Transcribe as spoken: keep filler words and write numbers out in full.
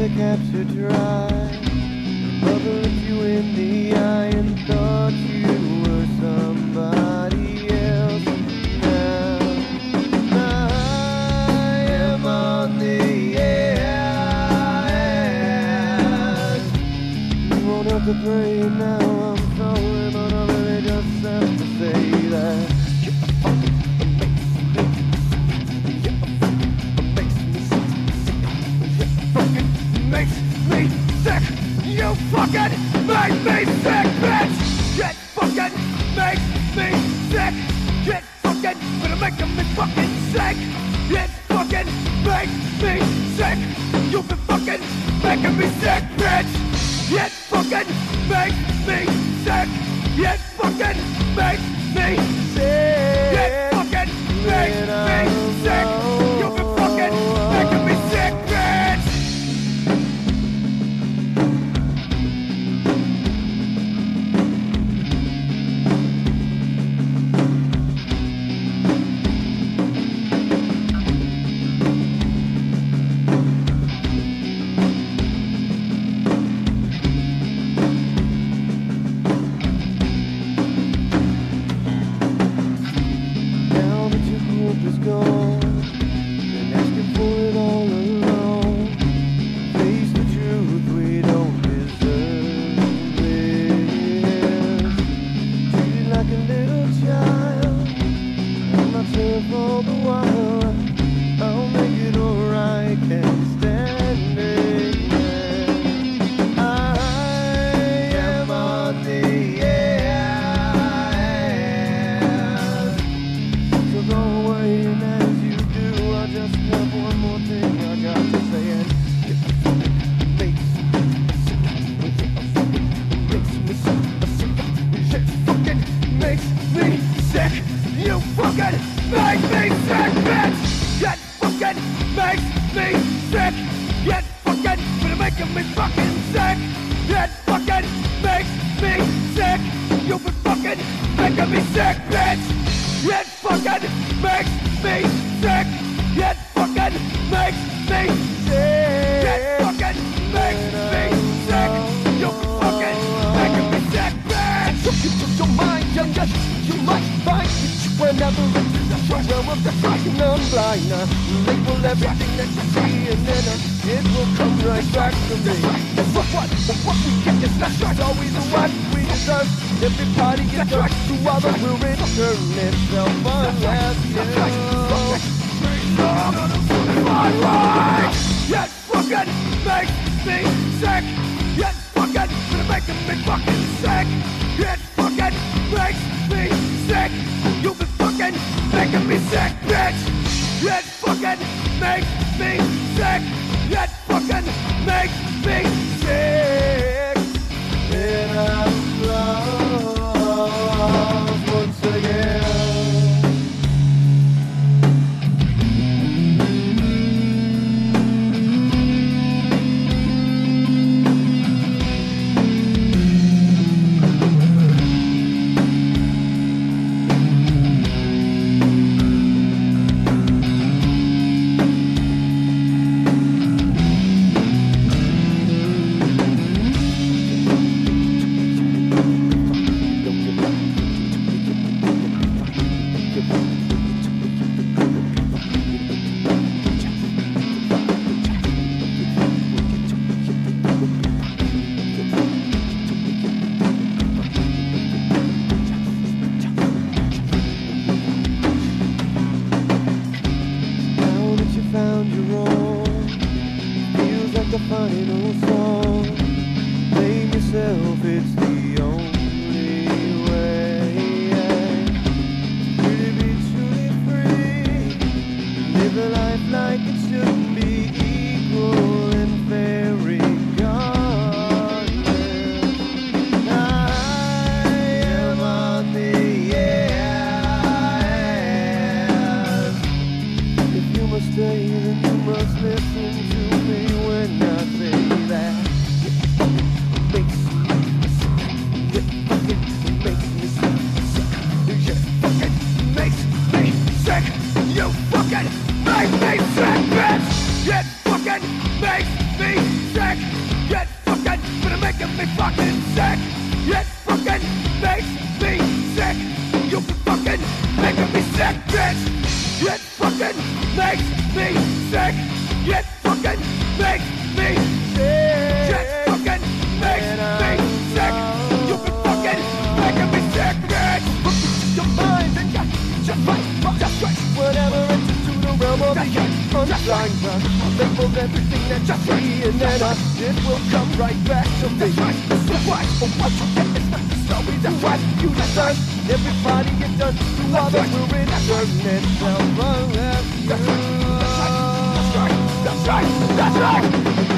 they captured your eye. Mother looked you in the eye and thought you were somebody else. Now, now I am on the edge. You won't have to pray now, I'm sorry, but I really just have to say that you fucking makes me sick. You fucking make me sick, bitch. It fucking makes me sick. It fucking gonna make me fucking sick. It fucking makes me sick. You've been fucking making me sick, bitch. It fucking makes me sick. It fucking makes me sick. It fucking makes me sick. You've been fucking making me sick, bitch. Is gone, been asking for it all along. Face the truth, we don't deserve it. Treated like a little child, I'm not here for the while. I'll make it alright, can't stand it. I am on the edge, so go away. And as you do, I just have one more thing I got to say, and it fucking makes me sick. It fucking makes me sick. It fucking makes me sick. You fucking make me sick, bitch. It fucking makes me sick. It fucking gonna make me fucking sick. It fucking makes me sick. You've been fucking making me sick, bitch. It fucking makes me sick. It fucking makes me sick. It fucking makes me sick. You fucking making me sick, bitch. Look into your mind, young yes, you might find that you were never into the realm of the crying I'm blind. Now label everything that you see and then uh, it will come right back to me. That's what, what, what we get is not always what we deserve. Everybody gets hurt to other will return itself unless you my life. It fucking makes me sick. It fucking gonna make me fucking sick. It fucking makes me sick. You've been fucking making me sick, bitch. It fucking makes me sick. It fucking makes me sick. And I'm lost once again. Found you wrong. Feels like the final song. Blame yourself, it's the only way. Could it be truly free? Live a life like it should be, equal and fair regardless. I am on the edge. If you must stay, then you must listen to me when I say that. It fucking makes me sick. It fucking makes me sick. It fucking makes me sick. You fucking make me sick, bitch. It fucking makes me sick. sick. It fucking makes me sick. You fucking making me sick, bitch. It fucking makes me sick. It fucking makes me sick. It fucking makes me sick. You fucking making me sick, bitch. Your mind and just, just right, just right. Whatever it's into the realm of the unsigned. Label everything that you see, and then uh, it will come right back to me. That's right, that's right. Oh, what you get is not the story. That's right, you deserve. Everybody get done. To others will return itself. That's right, that's right, that's right, that's right.